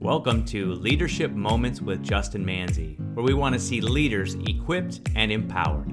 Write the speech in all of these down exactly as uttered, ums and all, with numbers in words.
Welcome to Leadership Moments with Justin Manzi, where we want to see leaders equipped and empowered.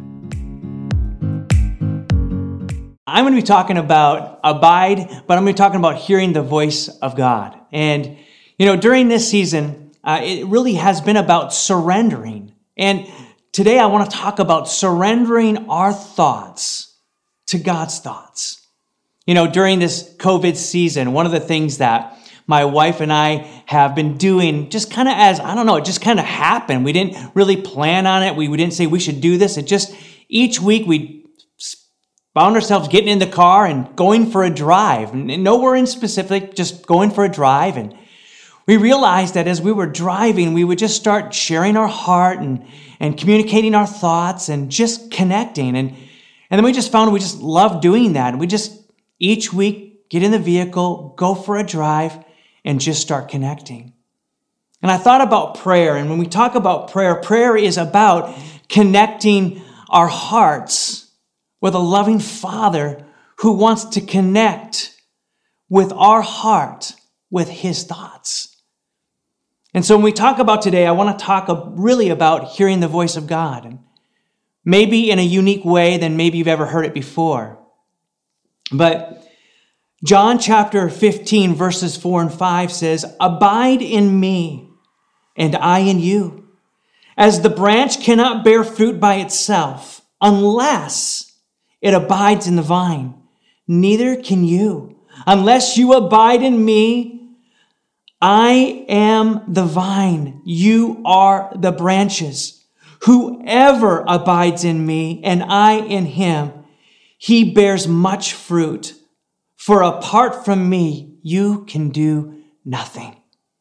I'm going to be talking about abide, but I'm going to be talking about hearing the voice of God. And, you know, during this season, uh, it really has been about surrendering. And today I want to talk about surrendering our thoughts to God's thoughts. You know, during this COVID season, one of the things that my wife and I have been doing just kind of as, I don't know, it just kind of happened. We didn't really plan on it. We, we didn't say we should do this. It just, each week we found ourselves getting in the car and going for a drive. And nowhere in specific, just going for a drive. And we realized that as we were driving, we would just start sharing our heart and, and communicating our thoughts and just connecting. And, and then we just found we just loved doing that. And we just, each week, get in the vehicle, go for a drive, and just start connecting. And I thought about prayer, and when we talk about prayer, prayer is about connecting our hearts with a loving Father who wants to connect with our heart with His thoughts. And so when we talk about today, I want to talk really about hearing the voice of God, and maybe in a unique way than maybe you've ever heard it before. But John chapter fifteen, verses four and five says, "Abide in me, and I in you. As the branch cannot bear fruit by itself, unless it abides in the vine, neither can you. Unless you abide in me, I am the vine, you are the branches. Whoever abides in me, and I in him, he bears much fruit. For apart from me, you can do nothing."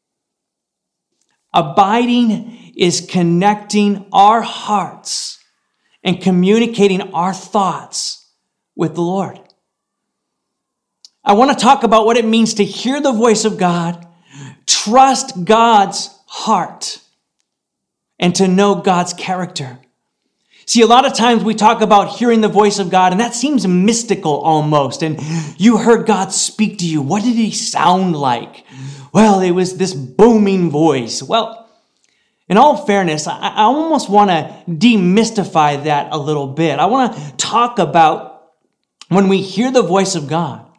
Abiding is connecting our hearts and communicating our thoughts with the Lord. I want to talk about what it means to hear the voice of God, trust God's heart, and to know God's character. See, a lot of times we talk about hearing the voice of God, and that seems mystical almost. And you heard God speak to you. What did He sound like? Well, it was this booming voice. Well, in all fairness, I, I almost want to demystify that a little bit. I want to talk about when we hear the voice of God,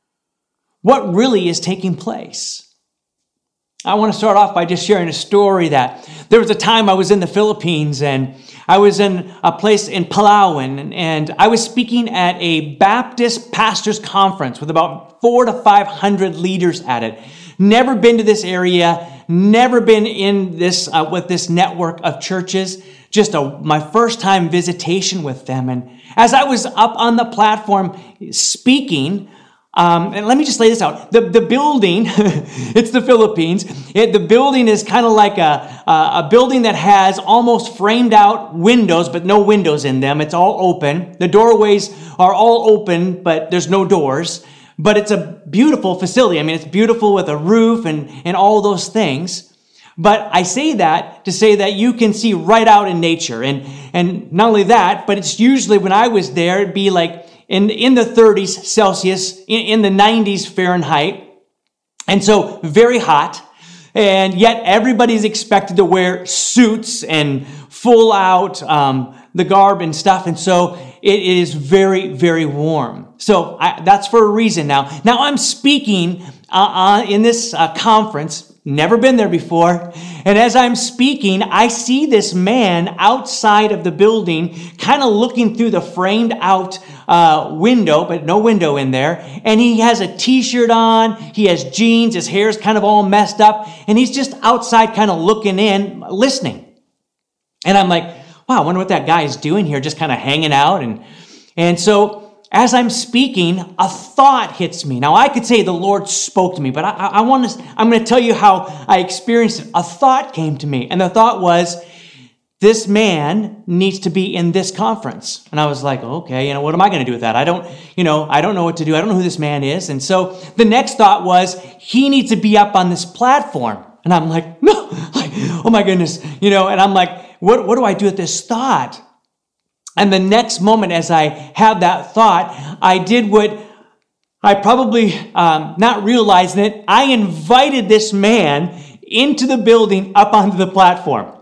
what really is taking place. I want to start off by just sharing a story that there was a time I was in the Philippines, and I was in a place in Palawan, and I was speaking at a Baptist pastors conference with about four to five hundred leaders at it. Never been to this area, never been in this uh, with this network of churches. Just a, my first time visitation with them. And as I was up on the platform speaking, Um, and let me just lay this out. The, the building, it's the Philippines. It, the building is kind of like a, a building that has almost framed out windows, but no windows in them. It's all open. The doorways are all open, but there's no doors. But it's a beautiful facility. I mean, it's beautiful with a roof and, and all those things. But I say that to say that you can see right out in nature. And, and not only that, but it's usually when I was there, it'd be like In, in the thirties Celsius, in, in the nineties Fahrenheit. And so very hot. And yet everybody's expected to wear suits and full out um, the garb and stuff. And so it, it is very, very warm. So I, that's for a reason now. Now I'm speaking uh, uh, in this uh, conference. Never been there before. And as I'm speaking, I see this man outside of the building, kind of looking through the framed out uh, window, but no window in there. And he has a t-shirt on. He has jeans. His hair's kind of all messed up. And he's just outside kind of looking in, listening. And I'm like, wow, I wonder what that guy is doing here, just kind of hanging out. And, and so as I'm speaking, a thought hits me. Now, I could say the Lord spoke to me, but I, I want to, I'm going to tell you how I experienced it. A thought came to me, and the thought was, this man needs to be in this conference. And I was like, okay, you know, what am I going to do with that? I don't, you know, I don't know what to do. I don't know who this man is. And so the next thought was, he needs to be up on this platform. And I'm like, no, like, oh my goodness, you know, and I'm like, what, what do I do with this thought? And the next moment, as I had that thought, I did what I probably, um, not realizing it, I invited this man into the building, up onto the platform.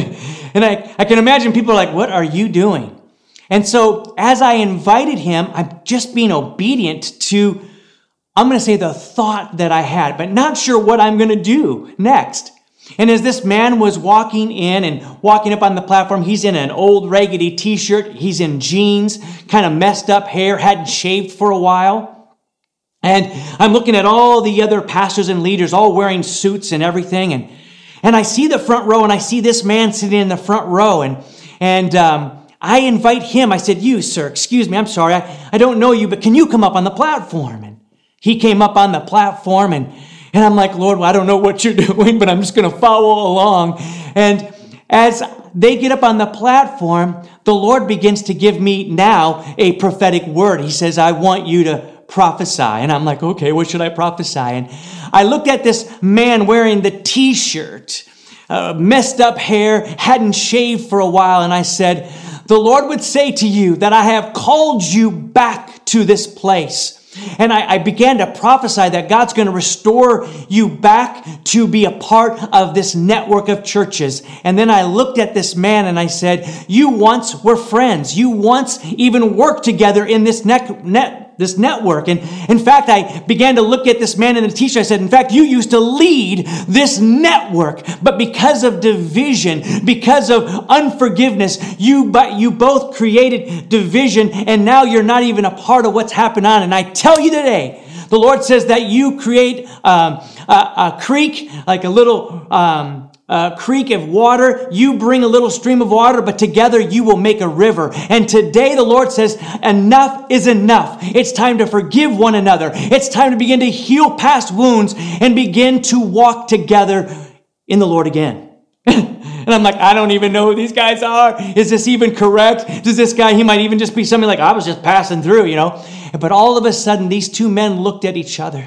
And I, I can imagine people are like, what are you doing? And so as I invited him, I'm just being obedient to, I'm going to say the thought that I had, but not sure what I'm going to do next. And as this man was walking in and walking up on the platform, he's in an old raggedy t-shirt. He's in jeans, kind of messed up hair, hadn't shaved for a while. And I'm looking at all the other pastors and leaders all wearing suits and everything. And, and I see the front row, and I see this man sitting in the front row. And, and um, I invite him. I said, you, sir, excuse me, I'm sorry. I, I don't know you, but can you come up on the platform? And he came up on the platform, and, and I'm like, Lord, well, I don't know what you're doing, but I'm just going to follow along. And as they get up on the platform, the Lord begins to give me now a prophetic word. He says, I want you to prophesy. And I'm like, okay, what should I prophesy? And I looked at this man wearing the t-shirt, uh, messed up hair, hadn't shaved for a while. And I said, the Lord would say to you that I have called you back to this place. And I, I began to prophesy that God's going to restore you back to be a part of this network of churches. And then I looked at this man and I said, you once were friends. You once even worked together in this net, net this network. And in fact, I began to look at this man in the t-shirt. I said, in fact, you used to lead this network, but because of division, because of unforgiveness, you, but you both created division, and now you're not even a part of what's happened on. And I tell you today, the Lord says that you create um, a, a creek, like a little um, a creek of water. You bring a little stream of water, but together you will make a river. And today the Lord says, enough is enough. It's time to forgive one another. It's time to begin to heal past wounds and begin to walk together in the Lord again. And I'm like, I don't even know who these guys are. Is this even correct? Does this guy, he might even just be something like, I was just passing through, you know. But all of a sudden, these two men looked at each other.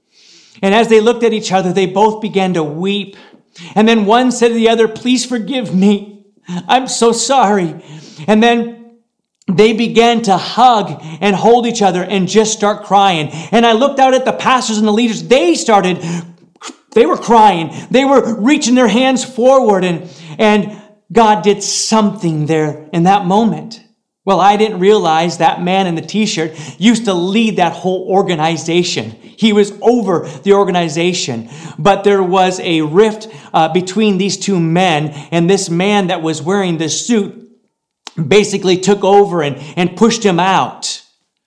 And as they looked at each other, they both began to weep. And then one said to the other, please forgive me. I'm so sorry. And then they began to hug and hold each other and just start crying. And I looked out at the pastors and the leaders. They started, they were crying. They were reaching their hands forward. And, and God did something there in that moment. Well, I didn't realize that man in the t-shirt used to lead that whole organization. He was over the organization. But there was a rift uh, between these two men, and this man that was wearing the suit basically took over and, and pushed him out.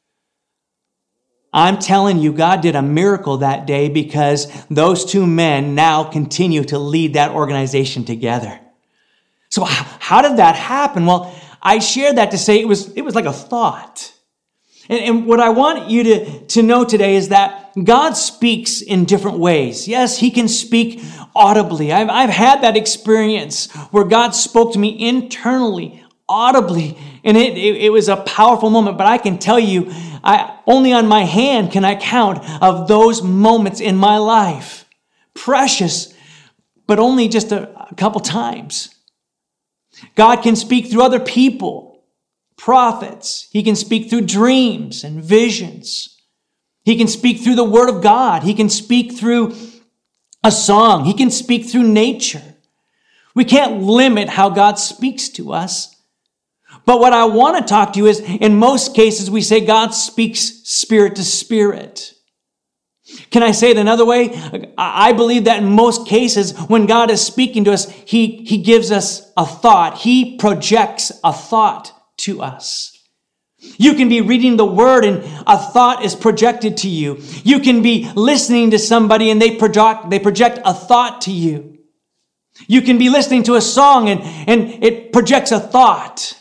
I'm telling you, God did a miracle that day because those two men now continue to lead that organization together. So how did that happen? Well, I share that to say it was it was like a thought. And, and what I want you to, to know today is that God speaks in different ways. Yes, he can speak audibly. I've, I've had that experience where God spoke to me internally, audibly, and it, it, it was a powerful moment. But I can tell you, I only on my hand can I count of those moments in my life. Precious, but only just a, a couple times. God can speak through other people, prophets. He can speak through dreams and visions. He can speak through the Word of God. He can speak through a song. He can speak through nature. We can't limit how God speaks to us. But what I want to talk to you is, in most cases, we say God speaks spirit to spirit. Can I say it another way? I believe that in most cases, when God is speaking to us, He, He gives us a thought. He projects a thought to us. You can be reading the Word and a thought is projected to you. You can be listening to somebody and they project, they project a thought to you. You can be listening to a song and, and it projects a thought.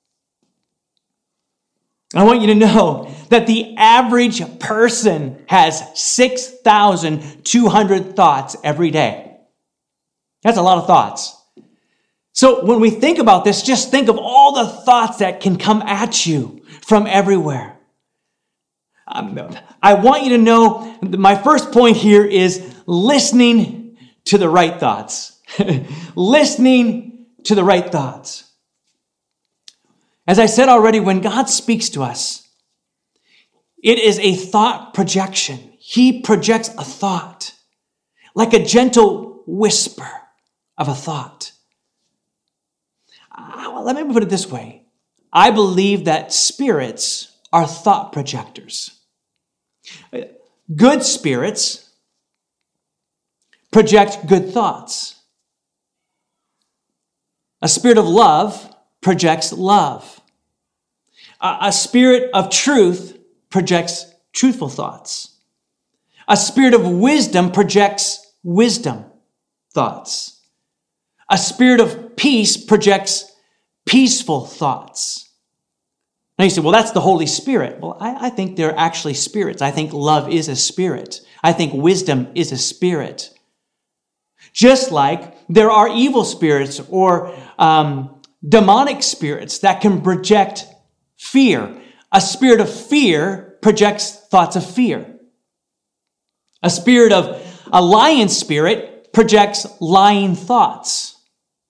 I want you to know that the average person has six thousand two hundred thoughts every day. That's a lot of thoughts. So when we think about this, just think of all the thoughts that can come at you from everywhere. Um, I want you to know, my first point here is listening to the right thoughts. Listening to the right thoughts. As I said already, when God speaks to us, it is a thought projection. He projects a thought. Like a gentle whisper of a thought. Uh, let me put it this way. I believe that spirits are thought projectors. Good spirits project good thoughts. A spirit of love projects love. A spirit of truth projects truthful thoughts. A spirit of wisdom projects wisdom thoughts. A spirit of peace projects peaceful thoughts. Now you say, well, that's the Holy Spirit. Well, I, I think they're actually spirits. I think love is a spirit. I think wisdom is a spirit. Just like there are evil spirits or um, demonic spirits that can project fear. A spirit of fear projects thoughts of fear. A spirit of a lion spirit projects lying thoughts.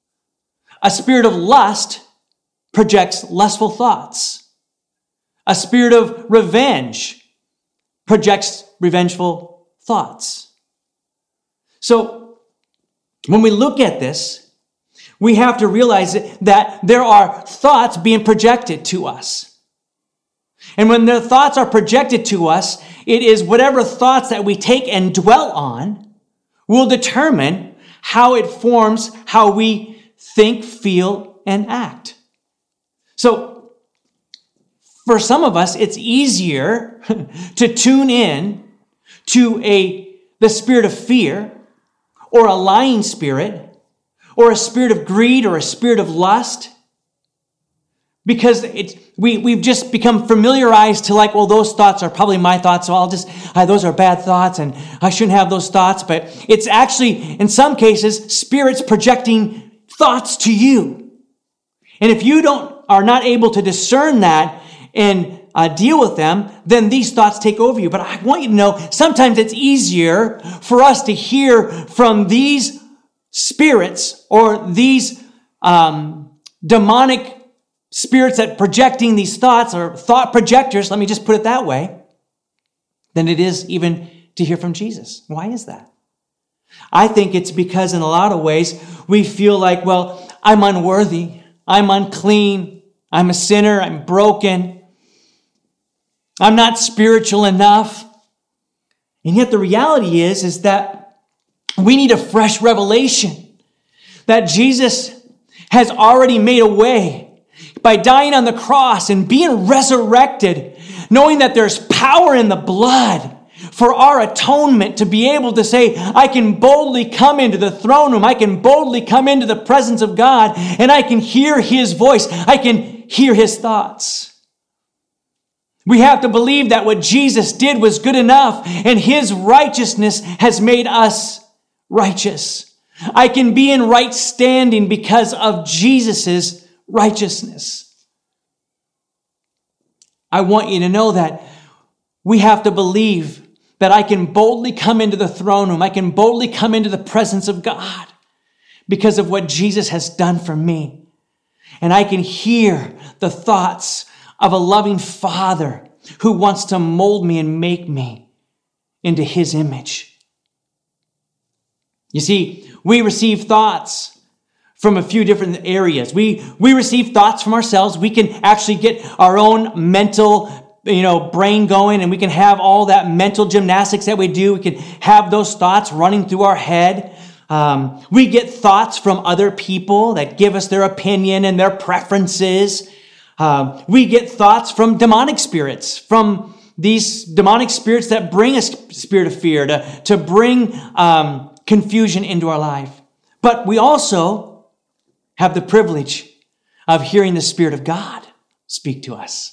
A spirit of lust projects lustful thoughts. A spirit of revenge projects revengeful thoughts. So when we look at this, we have to realize that there are thoughts being projected to us. And when the thoughts are projected to us, it is whatever thoughts that we take and dwell on will determine how it forms how we think, feel, and act. So for some of us, it's easier to tune in to a the spirit of fear or a lying spirit or a spirit of greed or a spirit of lust because it's, we, we've just become familiarized to like, well, those thoughts are probably my thoughts, so I'll just, uh, those are bad thoughts and I shouldn't have those thoughts. But it's actually, in some cases, spirits projecting thoughts to you. And if you don't are not able to discern that and uh, deal with them, then these thoughts take over you. But I want you to know, sometimes it's easier for us to hear from these spirits or these um, demonic spirits that projecting these thoughts or thought projectors, let me just put it that way, than it is even to hear from Jesus. Why is that? I think it's because in a lot of ways we feel like, well, I'm unworthy, I'm unclean, I'm a sinner, I'm broken, I'm not spiritual enough. And yet the reality is, is that we need a fresh revelation that Jesus has already made a way by dying on the cross and being resurrected, knowing that there's power in the blood for our atonement to be able to say, I can boldly come into the throne room. I can boldly come into the presence of God and I can hear his voice. I can hear his thoughts. We have to believe that what Jesus did was good enough and his righteousness has made us righteous. I can be in right standing because of Jesus's righteousness. I want you to know that we have to believe that I can boldly come into the throne room. I can boldly come into the presence of God because of what Jesus has done for me. And I can hear the thoughts of a loving Father who wants to mold me and make me into his image. You see, we receive thoughts from a few different areas. We, we receive thoughts from ourselves. We can actually get our own mental, you know, brain going, and we can have all that mental gymnastics that we do. We can have those thoughts running through our head. Um, we get thoughts from other people that give us their opinion and their preferences. Uh, we get thoughts from demonic spirits, from these demonic spirits that bring a spirit of fear, to, to bring um, confusion into our life. But we also have the privilege of hearing the Spirit of God speak to us.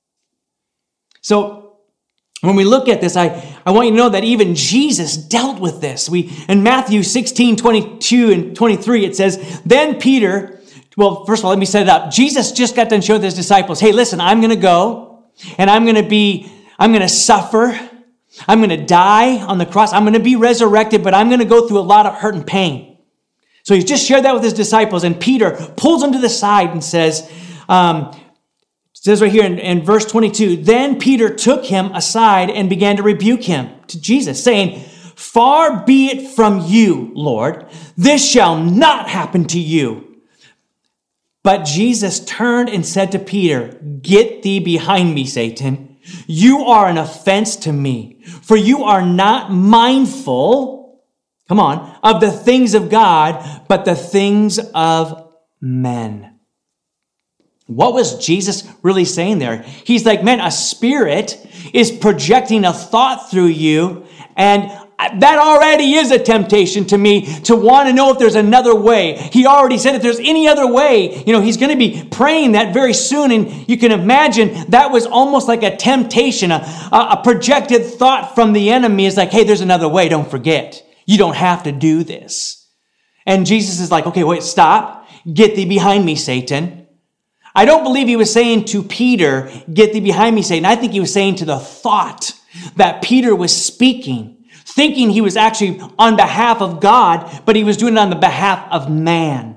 So when we look at this, I, I want you to know that even Jesus dealt with this. We in Matthew sixteen, twenty-two and twenty-three, it says, then Peter, well, first of all, let me set it up. Jesus just got done showing his disciples, hey, listen, I'm going to go and I'm going to be, I'm going to suffer. I'm going to die on the cross. I'm going to be resurrected, but I'm going to go through a lot of hurt and pain. So he's just shared that with his disciples, and Peter pulls him to the side and says, um, it says right here in, in verse twenty-two, then Peter took him aside and began to rebuke him, to Jesus, saying, Far be it from you, Lord. This shall not happen to you. But Jesus turned and said to Peter, get thee behind me, Satan. You are an offense to me, for you are not mindful, come on, of the things of God, but the things of men. What was Jesus really saying there? He's like, man, a spirit is projecting a thought through you, and that already is a temptation to me to want to know if there's another way. He already said if there's any other way, you know, he's going to be praying that very soon. And you can imagine that was almost like a temptation, a, a projected thought from the enemy is like, hey, there's another way. Don't forget. You don't have to do this. And Jesus is like, okay, wait, stop. Get thee behind me, Satan. I don't believe he was saying to Peter, get thee behind me, Satan. I think he was saying to the thought that Peter was speaking, thinking he was actually on behalf of God, but he was doing it on the behalf of man.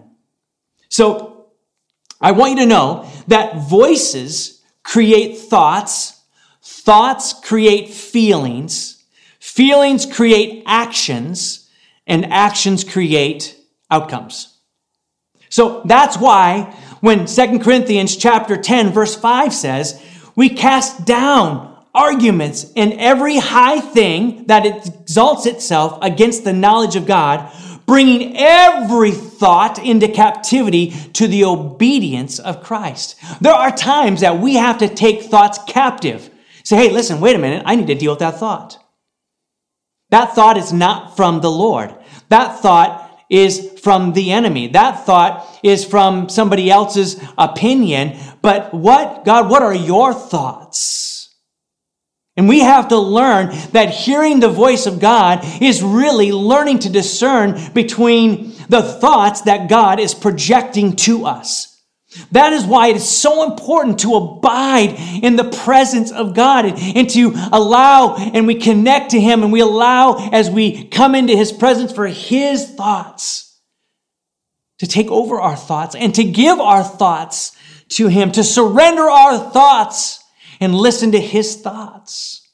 So I want you to know that voices create thoughts, thoughts create feelings, feelings create actions, and actions create outcomes. So that's why when Second Corinthians chapter ten, verse five says, we cast down arguments and every high thing that exalts itself against the knowledge of God, bringing every thought into captivity to the obedience of Christ. There are times that we have to take thoughts captive. Say, hey, listen, wait a minute. I need to deal with that thought. That thought is not from the Lord. That thought is from the enemy. That thought is from somebody else's opinion. But what, God, what are your thoughts? And we have to learn that hearing the voice of God is really learning to discern between the thoughts that God is projecting to us. That is why it is so important to abide in the presence of God and, and to allow, and we connect to Him, and we allow as we come into His presence for His thoughts to take over our thoughts and to give our thoughts to Him, to surrender our thoughts and listen to His thoughts.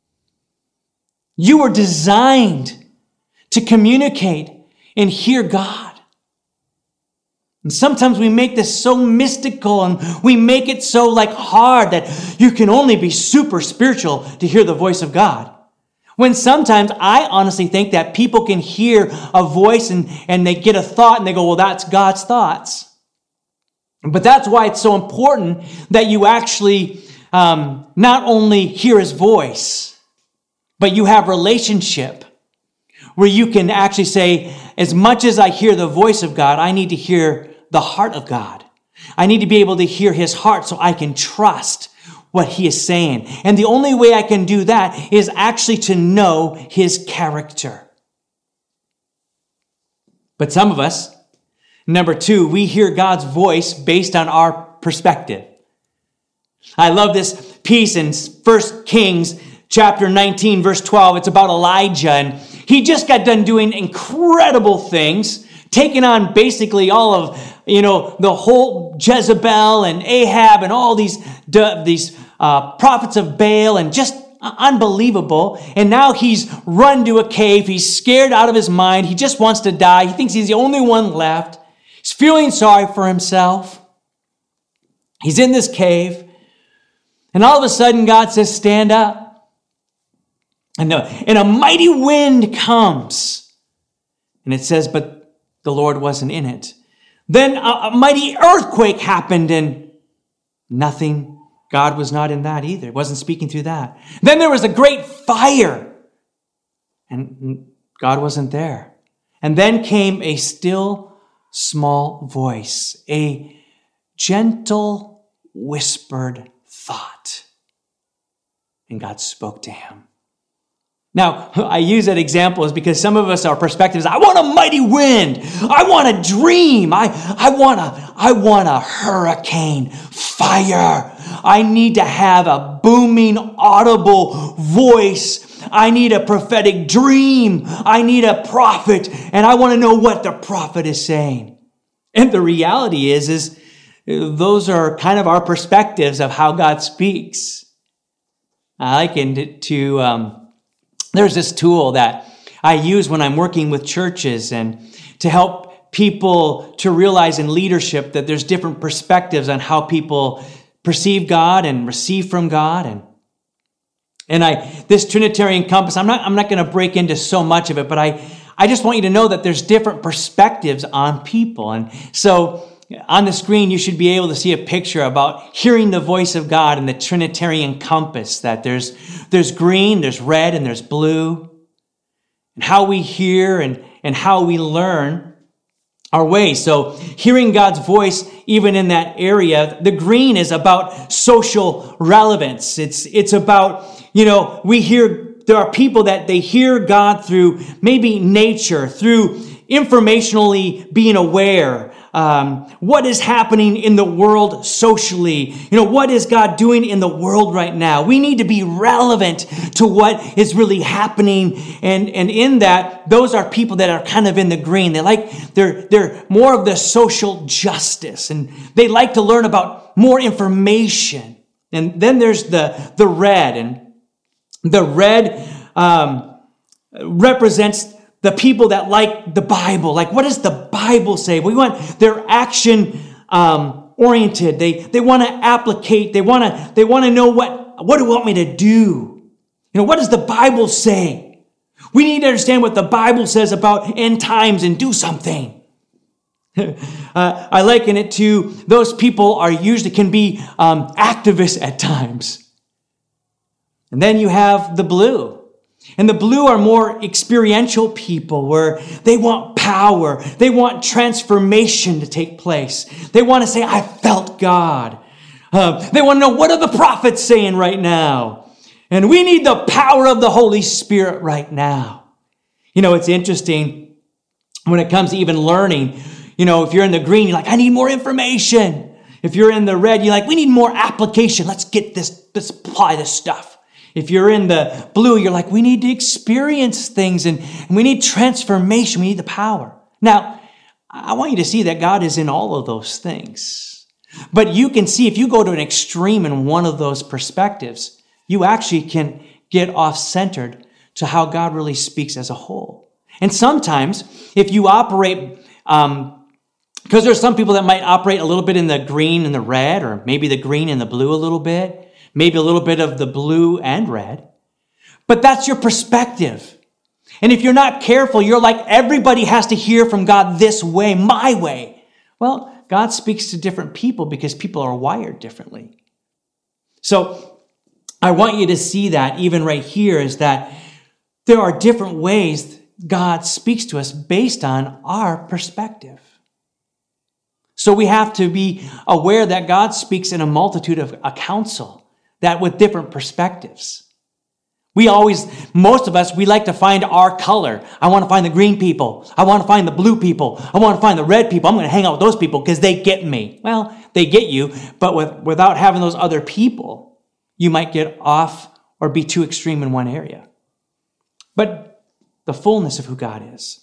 You were designed to communicate and hear God. And sometimes we make this so mystical and we make it so like hard that you can only be super spiritual to hear the voice of God. When sometimes I honestly think that people can hear a voice and, and they get a thought and they go, well, that's God's thoughts. But that's why it's so important that you actually Um, not only hear His voice, but you have relationship where you can actually say, as much as I hear the voice of God, I need to hear the heart of God. I need to be able to hear His heart so I can trust what He is saying. And the only way I can do that is actually to know His character. But some of us, number two, we hear God's voice based on our perspective. I love this piece in First Kings chapter nineteen, verse twelve. It's about Elijah, and he just got done doing incredible things, taking on basically all of, you know, the whole Jezebel and Ahab and all these, these uh, prophets of Baal, and just unbelievable. And now he's run to a cave. He's scared out of his mind. He just wants to die. He thinks he's the only one left. He's feeling sorry for himself. He's in this cave. And all of a sudden, God says, stand up. And, the, and a mighty wind comes. And it says, but the Lord wasn't in it. Then a, a mighty earthquake happened, and nothing. God was not in that either. It wasn't speaking through that. Then there was a great fire. And God wasn't there. And then came a still, small voice. A gentle, whispered thought. And God spoke to him. Now, I use that example is because some of us, our perspective is, I want a mighty wind. I want a dream. I, I want a, I want a hurricane, fire. I need to have a booming, audible voice. I need a prophetic dream. I need a prophet. And I want to know what the prophet is saying. And the reality is, is those are kind of our perspectives of how God speaks. I likened it to, um, there's this tool that I use when I'm working with churches and to help people to realize in leadership that there's different perspectives on how people perceive God and receive from God. And and I this Trinitarian compass, I'm not I'm not going to break into so much of it, but I I just want you to know that there's different perspectives on people. And so on the screen, you should be able to see a picture about hearing the voice of God in the Trinitarian compass, that there's there's green, there's red, and there's blue. And how we hear and, and how we learn our way. So hearing God's voice, even in that area, the green is about social relevance. It's, it's about, you know, we hear, there are people that they hear God through maybe nature, through informationally being aware. Um, what is happening in the world socially? You know, what is God doing in the world right now? We need to be relevant to what is really happening. And, and in that, those are people that are kind of in the green. They like, they're, they're more of the social justice, and they like to learn about more information. And then there's the, the red, and the red, um, represents the people that like the Bible. Like, what does the Bible say? We want, they're action um, oriented. They they want to applicate. They want to they want to know what what do you want me to do? You know, what does the Bible say? We need to understand what the Bible says about end times and do something. uh, I liken it to those people are usually can be um, activists at times. And then you have the blue. And the blue are more experiential people where they want power. They want transformation to take place. They want to say, I felt God. Uh, they want to know, what are the prophets saying right now? And we need the power of the Holy Spirit right now. You know, it's interesting when it comes to even learning. You know, if you're in the green, you're like, I need more information. If you're in the red, you're like, we need more application. Let's get this, let's apply this stuff. If you're in the blue, you're like, we need to experience things and, and we need transformation. We need the power. Now, I want you to see that God is in all of those things. But you can see if you go to an extreme in one of those perspectives, you actually can get off-centered to how God really speaks as a whole. And sometimes if you operate, um, because there's some people that might operate a little bit in the green and the red, or maybe the green and the blue a little bit, maybe a little bit of the blue and red. But that's your perspective. And if you're not careful, you're like, everybody has to hear from God this way, my way. Well, God speaks to different people because people are wired differently. So I want you to see that even right here is that there are different ways God speaks to us based on our perspective. So we have to be aware that God speaks in a multitude of a counsel. That with different perspectives. We always, most of us, we like to find our color. I want to find the green people. I want to find the blue people. I want to find the red people. I'm going to hang out with those people because they get me. Well, they get you, but with, without having those other people, you might get off or be too extreme in one area. But the fullness of who God is,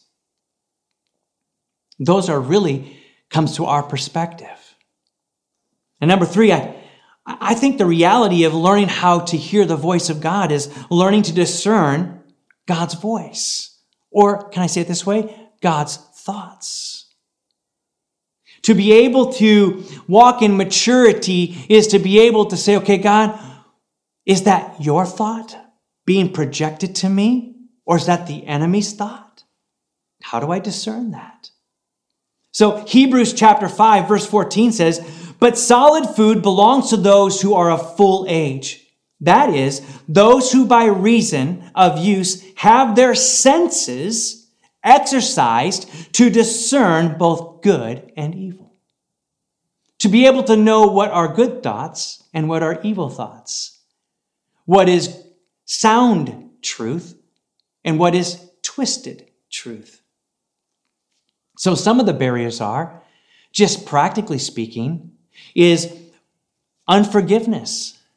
those are really, comes to our perspective. And number three, I I think the reality of learning how to hear the voice of God is learning to discern God's voice. Or, can I say it this way? God's thoughts. To be able to walk in maturity is to be able to say, okay, God, is that your thought being projected to me? Or is that the enemy's thought? How do I discern that? So Hebrews chapter five, verse fourteen says, but solid food belongs to those who are of full age. That is, those who by reason of use have their senses exercised to discern both good and evil. To be able to know what are good thoughts and what are evil thoughts. What is sound truth and what is twisted truth. So some of the barriers are, just practically speaking, is unforgiveness,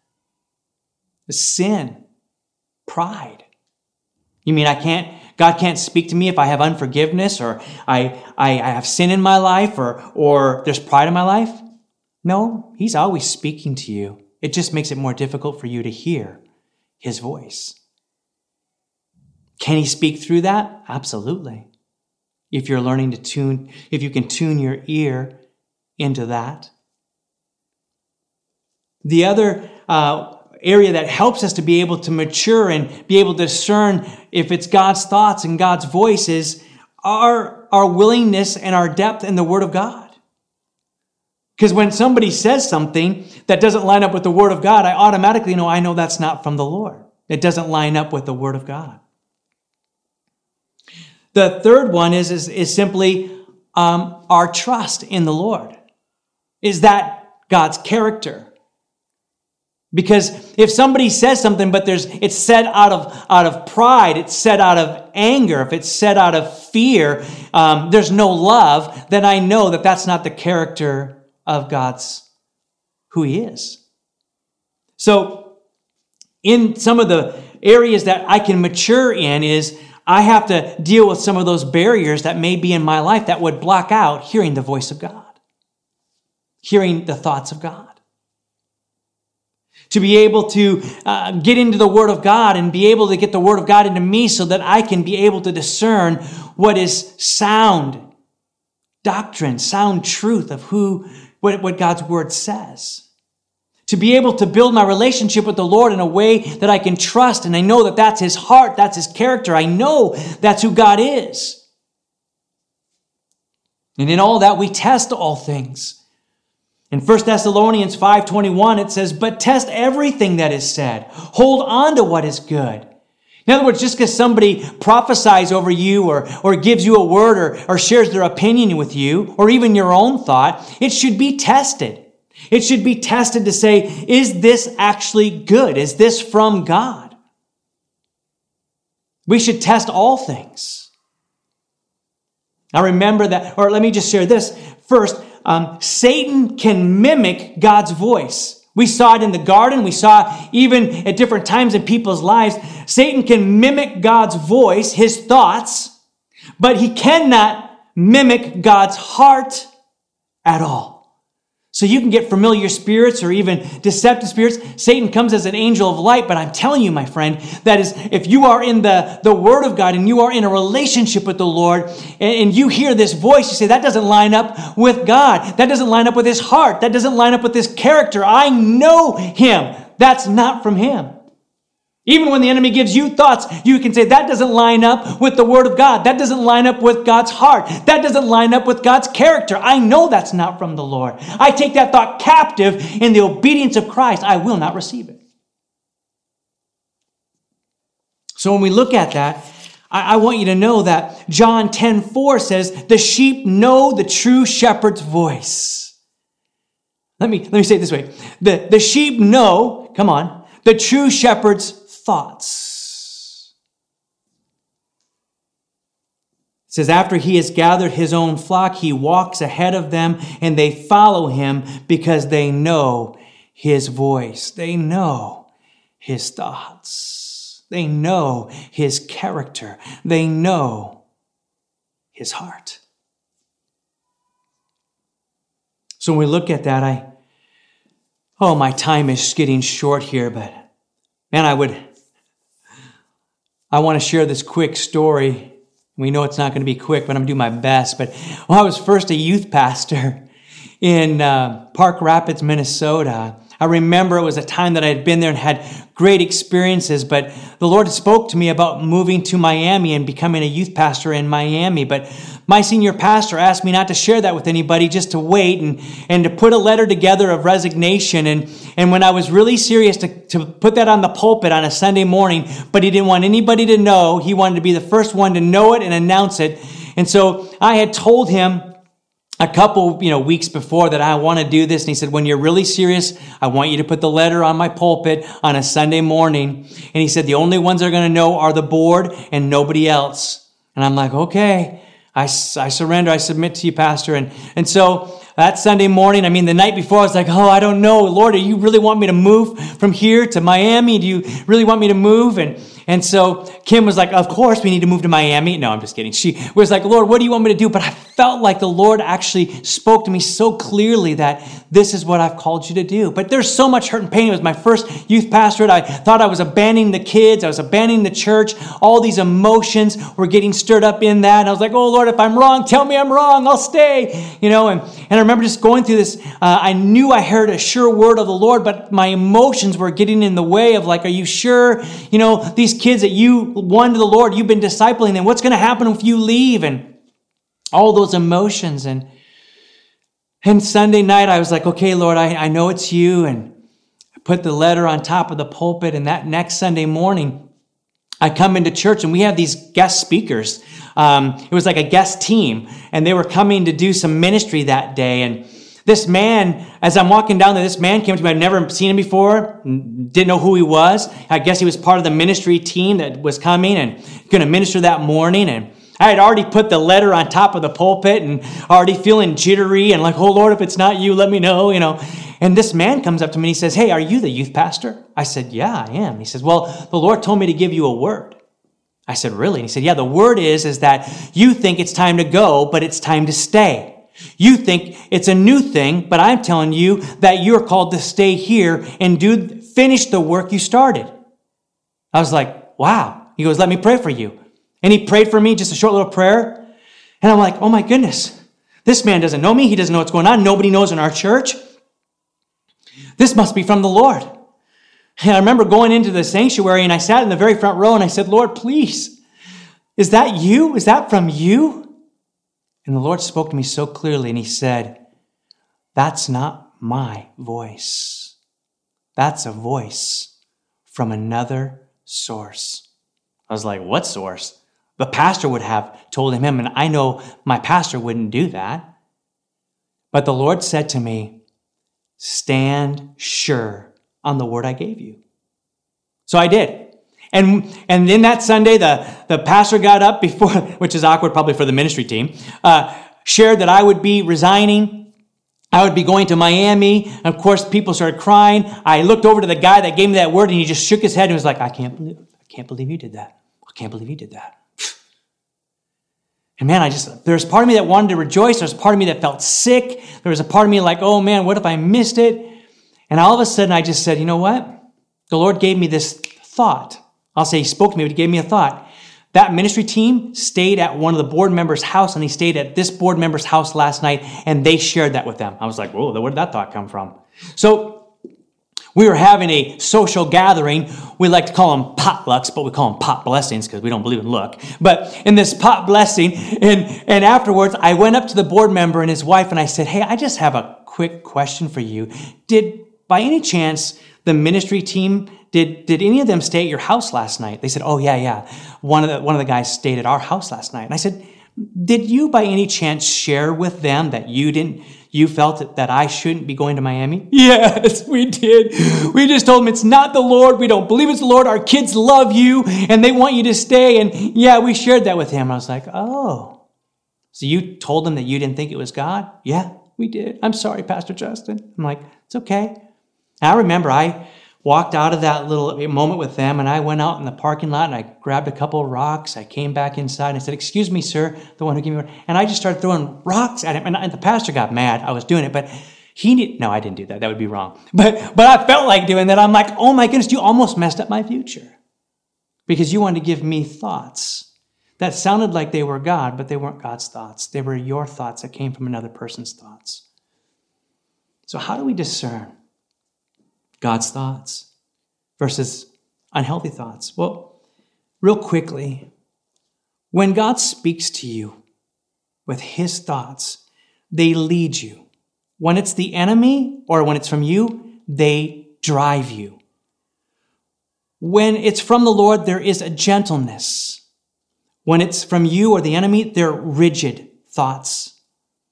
sin, pride. You mean I can't, God can't speak to me if I have unforgiveness or I, I, I have sin in my life or, or there's pride in my life? No, he's always speaking to you. It just makes it more difficult for you to hear his voice. Can he speak through that? Absolutely. If you're learning to tune, if you can tune your ear into that. The other uh, area that helps us to be able to mature and be able to discern if it's God's thoughts and God's voice is our, our willingness and our depth in the Word of God. Because when somebody says something that doesn't line up with the Word of God, I automatically know, I know that's not from the Lord. It doesn't line up with the Word of God. The third one is, is, is simply um, our trust in the Lord. Is that God's character? Because if somebody says something, but there's it's said out of out of pride, it's said out of anger, if it's said out of fear, um, there's no love, then I know that that's not the character of God's, who He is. So in some of the areas that I can mature in is I have to deal with some of those barriers that may be in my life that would block out hearing the voice of God, hearing the thoughts of God. To be able to uh, get into the Word of God and be able to get the Word of God into me so that I can be able to discern what is sound doctrine, sound truth of who, what, what God's Word says. To be able to build my relationship with the Lord in a way that I can trust, and I know that that's His heart, that's His character. I know that's who God is. And in all that, we test all things. In First Thessalonians five twenty-one, it says, but test everything that is said. Hold on to what is good. In other words, just because somebody prophesies over you or, or gives you a word or, or shares their opinion with you, or even your own thought, it should be tested. It should be tested to say, is this actually good? Is this from God? We should test all things. Now remember that, or let me just share this. First, Um, Satan can mimic God's voice. We saw it in the garden. We saw even at different times in people's lives. Satan can mimic God's voice, his thoughts, but he cannot mimic God's heart at all. So you can get familiar spirits or even deceptive spirits. Satan comes as an angel of light, but I'm telling you, my friend, that is, if you are in the, the Word of God and you are in a relationship with the Lord and, and you hear this voice, you say, that doesn't line up with God. That doesn't line up with His heart. That doesn't line up with His character. I know Him. That's not from Him. Even when the enemy gives you thoughts, you can say, that doesn't line up with the Word of God. That doesn't line up with God's heart. That doesn't line up with God's character. I know that's not from the Lord. I take that thought captive in the obedience of Christ. I will not receive it. So when we look at that, I, I want you to know that John ten four says, the sheep know the true shepherd's voice. Let me, let me say it this way. The, the sheep know, come on, the true shepherd's thoughts. It says, after he has gathered his own flock, he walks ahead of them and they follow him because they know his voice. They know his thoughts. They know his character. They know his heart. So when we look at that, I, oh, my time is getting short here, but man, I would, I want to share this quick story. We know it's not going to be quick, but I'm going to do my best. But when I was first a youth pastor in uh, Park Rapids, Minnesota, I remember it was a time that I had been there and had great experiences, but the Lord spoke to me about moving to Miami and becoming a youth pastor in Miami. But my senior pastor asked me not to share that with anybody, just to wait and, and to put a letter together of resignation. And, and when I was really serious to, to put that on the pulpit on a Sunday morning, but he didn't want anybody to know. He wanted to be the first one to know it and announce it. And so I had told him a couple, you know, weeks before that I want to do this. And he said, when you're really serious, I want you to put the letter on my pulpit on a Sunday morning. And he said, the only ones that are going to know are the board and nobody else. And I'm like, okay, I, I surrender. I submit to you, Pastor. And, and so that Sunday morning, I mean, the night before, I was like, oh, I don't know. Lord, do you really want me to move from here to Miami? Do you really want me to move? And And so Kim was like, of course we need to move to Miami. No, I'm just kidding. She was like, Lord, what do you want me to do? But I felt like the Lord actually spoke to me so clearly that this is what I've called you to do. But there's so much hurt and pain. It was my first youth pastorate. I thought I was abandoning the kids. I was abandoning the church. All these emotions were getting stirred up in that. And I was like, oh, Lord, if I'm wrong, tell me I'm wrong. I'll stay. You know, and, and I remember just going through this. Uh, I knew I heard a sure word of the Lord, but my emotions were getting in the way of like, are you sure? You know, these kids that you won to the Lord, you've been discipling them. What's going to happen if you leave? And all those emotions. And and Sunday night, I was like, okay, Lord, I, I know it's you. And I put the letter on top of the pulpit. And that next Sunday morning, I come into church and we have these guest speakers. Um, it was like a guest team. And they were coming to do some ministry that day. And this man, as I'm walking down there, this man came to me. I'd never seen him before, didn't know who he was. I guess he was part of the ministry team that was coming and going to minister that morning. And I had already put the letter on top of the pulpit and already feeling jittery and like, oh, Lord, if it's not you, let me know, you know. And this man comes up to me and he says, hey, are you the youth pastor? I said, yeah, I am. He says, well, the Lord told me to give you a word. I said, really? And he said, yeah, the word is, is that you think it's time to go, but it's time to stay. You think it's a new thing, but I'm telling you that you're called to stay here and do finish the work you started. I was like, wow. He goes, let me pray for you. And he prayed for me, just a short little prayer. And I'm like, oh my goodness, this man doesn't know me. He doesn't know what's going on. Nobody knows in our church. This must be from the Lord. And I remember going into the sanctuary and I sat in the very front row and I said, Lord, please, is that you? Is that from you? And the Lord spoke to me so clearly and he said, that's not my voice. That's a voice from another source. I was like, what source? The pastor would have told him, and I know my pastor wouldn't do that. But the Lord said to me, stand sure on the word I gave you. So I did. And and then that Sunday, the, the pastor got up before, which is awkward probably for the ministry team, uh, shared that I would be resigning. I would be going to Miami. And of course, people started crying. I looked over to the guy that gave me that word, and he just shook his head and was like, I can't believe, I can't believe you did that. I can't believe you did that. And man, I just, there's part of me that wanted to rejoice. There's part of me that felt sick. There was a part of me like, oh man, what if I missed it? And all of a sudden I just said, you know what? The Lord gave me this thought. I'll say he spoke to me, but he gave me a thought. That ministry team stayed at one of the board members' house, and he stayed at this board member's house last night, and they shared that with them. I was like, whoa, where did that thought come from? So we were having a social gathering. We like to call them potlucks, but we call them pot blessings because we don't believe in luck. But in this pot blessing, and, and afterwards, I went up to the board member and his wife, and I said, hey, I just have a quick question for you. Did, by any chance, the ministry team, did, did any of them stay at your house last night? They said, oh, yeah, yeah. One of the, one of the guys stayed at our house last night. And I said, did you by any chance share with them that you didn't, you felt that I shouldn't be going to Miami? Yes, we did. We just told them it's not the Lord. We don't believe it's the Lord. Our kids love you and they want you to stay. And yeah, we shared that with him. I was like, oh, so you told them that you didn't think it was God? Yeah, we did. I'm sorry, Pastor Justin. I'm like, it's okay. And I remember I walked out of that little moment with them, and I went out in the parking lot, and I grabbed a couple of rocks. I came back inside, and I said, excuse me, sir, the one who gave me one. And I just started throwing rocks at him, and the pastor got mad. I was doing it, but he didn't. No, I didn't do that. That would be wrong. But, but I felt like doing that. I'm like, oh my goodness, you almost messed up my future because you wanted to give me thoughts that sounded like they were God, but they weren't God's thoughts. They were your thoughts that came from another person's thoughts. So how do we discern God's thoughts versus unhealthy thoughts? Well, real quickly, when God speaks to you with his thoughts, they lead you. When it's the enemy or when it's from you, they drive you. When it's from the Lord, there is a gentleness. When it's from you or the enemy, they're rigid thoughts.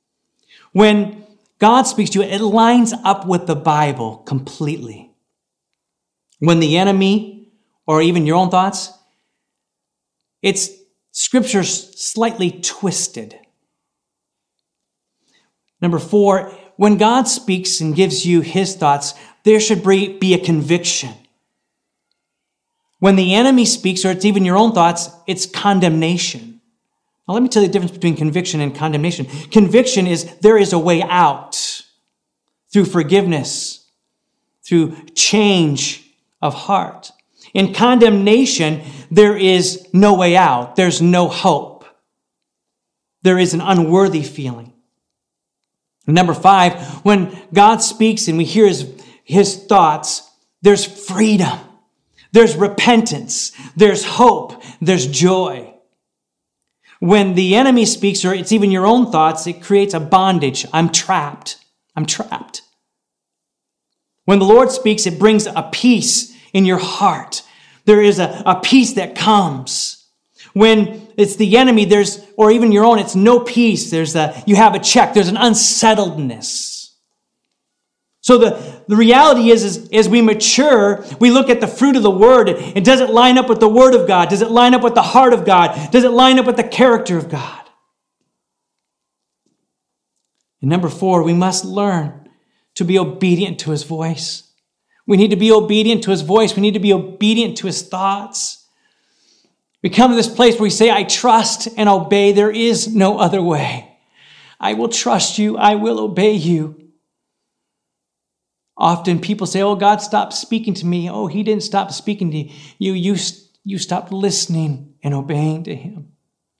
When God speaks to you, it lines up with the Bible completely. When the enemy, or even your own thoughts, it's scripture's slightly twisted. Number four, when God speaks and gives you his thoughts, there should be a conviction. When the enemy speaks, or it's even your own thoughts, it's condemnation. Now, let me tell you the difference between conviction and condemnation. Conviction is there is a way out through forgiveness, through change of heart. In condemnation, there is no way out. There's no hope. There is an unworthy feeling. Number five, when God speaks and we hear his, his thoughts, there's freedom. There's repentance. There's hope. There's joy. When the enemy speaks, or it's even your own thoughts, it creates a bondage. I'm trapped. I'm trapped. When the Lord speaks, it brings a peace in your heart. There is a, a peace that comes. When it's the enemy, there's, or even your own, it's no peace. There's a, you have a check. There's an unsettledness. So the, the reality is, is, as we mature, we look at the fruit of the Word. And does it line up with the Word of God? Does it line up with the heart of God? Does it line up with the character of God? And number four, we must learn to be obedient to His voice. We need to be obedient to His voice. We need to be obedient to His thoughts. We come to this place where we say, I trust and obey. There is no other way. I will trust you. I will obey you. Often people say, oh, God stopped speaking to me. Oh, He didn't stop speaking to you. You, you stopped listening and obeying to Him.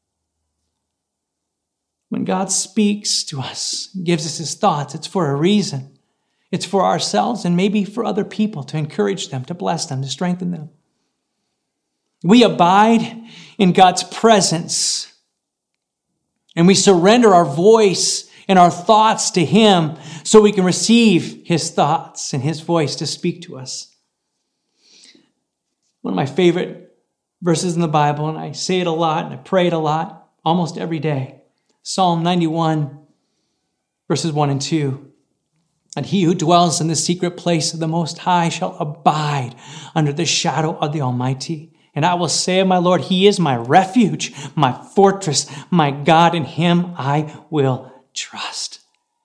When God speaks to us, gives us His thoughts, it's for a reason. It's for ourselves and maybe for other people, to encourage them, to bless them, to strengthen them. We abide in God's presence and we surrender our voice and our thoughts to Him so we can receive His thoughts and His voice to speak to us. One of my favorite verses in the Bible, and I say it a lot and I pray it a lot, almost every day. Psalm ninety-one, verses one and two. And he who dwells in the secret place of the Most High shall abide under the shadow of the Almighty. And I will say of my Lord, He is my refuge, my fortress, my God. In Him I will trust.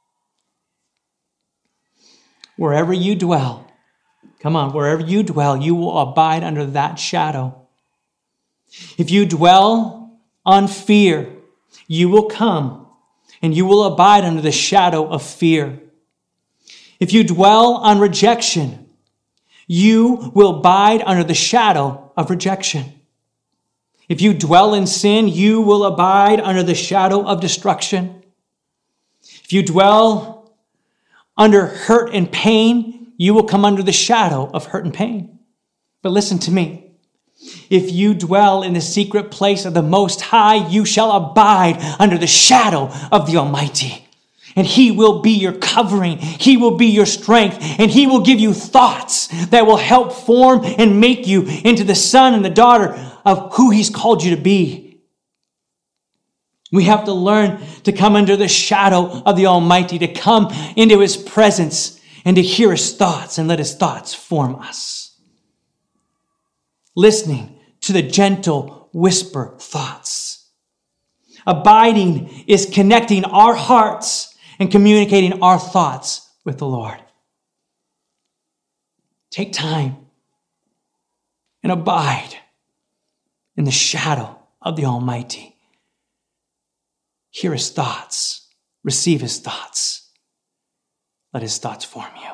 Wherever you dwell, come on, wherever you dwell, you will abide under that shadow. If you dwell on fear, you will come and you will abide under the shadow of fear. If you dwell on rejection, you will abide under the shadow of rejection. If you dwell in sin, you will abide under the shadow of destruction. If you dwell under hurt and pain, you will come under the shadow of hurt and pain. But listen to me. If you dwell in the secret place of the Most High, you shall abide under the shadow of the Almighty. And He will be your covering. He will be your strength. And He will give you thoughts that will help form and make you into the son and the daughter of who He's called you to be. We have to learn to come under the shadow of the Almighty, to come into His presence and to hear His thoughts and let His thoughts form us. Listening to the gentle whisper thoughts. Abiding is connecting our hearts and communicating our thoughts with the Lord. Take time and abide in the shadow of the Almighty. Hear His thoughts. Receive His thoughts. Let His thoughts form you.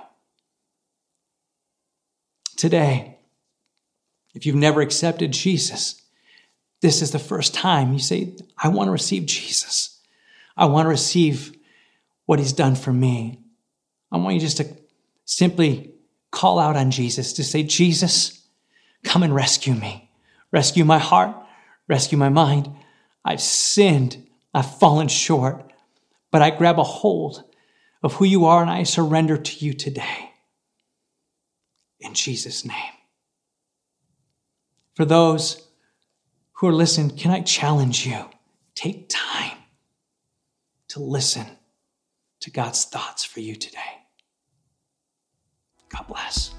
Today, if you've never accepted Jesus, this is the first time you say, I want to receive Jesus. I want to receive what He's done for me. I want you just to simply call out on Jesus, to say, Jesus, come and rescue me. Rescue my heart. Rescue my mind. I've sinned. I've fallen short, but I grab a hold of who You are and I surrender to You today. In Jesus' name. For those who are listening, can I challenge you? Take time to listen to God's thoughts for you today. God bless.